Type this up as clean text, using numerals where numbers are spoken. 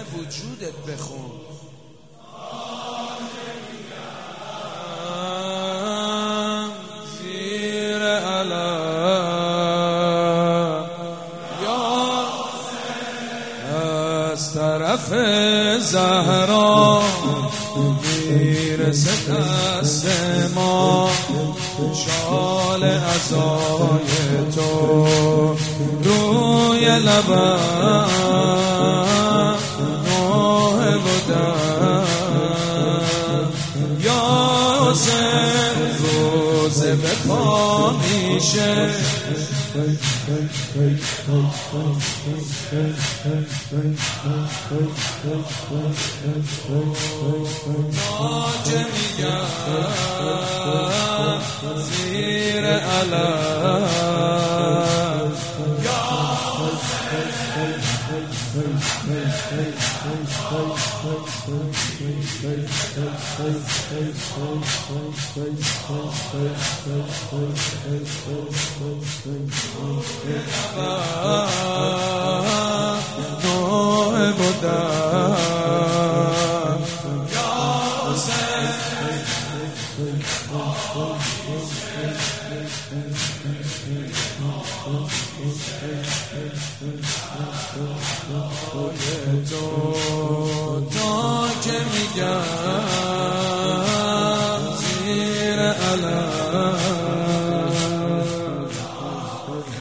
وجودت بخون. زیر علم یا از طرف زهرا میرسه دست ما، شال عزای تو روی لبم نوحه بودم. یا حسین روز به پا میشه، تاج میگم زیر علم یا نوحه بودم. یا حسین تو تا که میگم